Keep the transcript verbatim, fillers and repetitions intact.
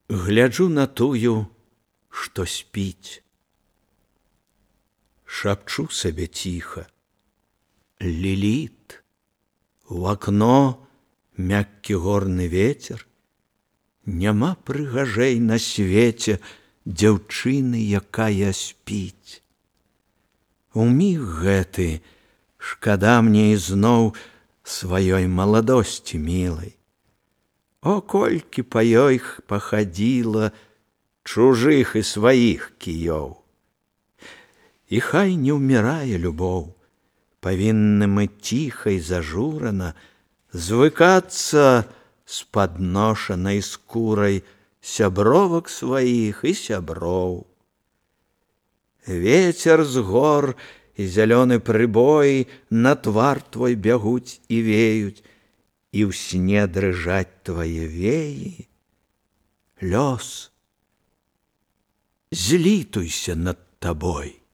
Гляджу на тую, што спіць. Шапчу сабе ціха: Ліліт. У акно мяккі горны вецер. Няма прыгажэй на свеце дзяўчыны, якая спіць. У міг гэты шкада мне ізноў сваёй маладосці мілай. О, колькі па ёй пахадзіла чужых і сваіх кіёў! І хай не ўмірае любоў, павінны мы ціха і зажурана звыкацца з падношанай скурай сябровак сваіх і сяброў. Вецер з гор і зялёны прыбой на твар твой бягуць і веюць, і ў сне дрыжаць твае веі. Лёс, злітуйся над табой.